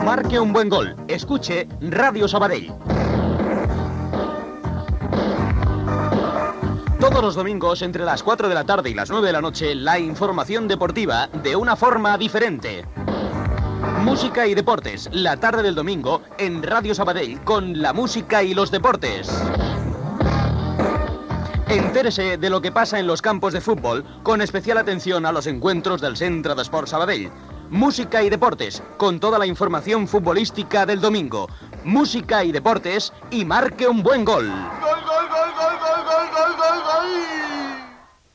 Marque un buen gol. Escuche Radio Sabadell. Todos los domingos, entre las 4 de la tarde y las 9 de la noche, la información deportiva de una forma diferente. Música y deportes, la tarde del domingo, en Radio Sabadell, con la música y los deportes. Entérese de lo que pasa en los campos de fútbol, con especial atención a los encuentros del Centre d'Esports Sabadell. Música y deportes, con toda la información futbolística del domingo. Música y deportes, y marque un buen gol.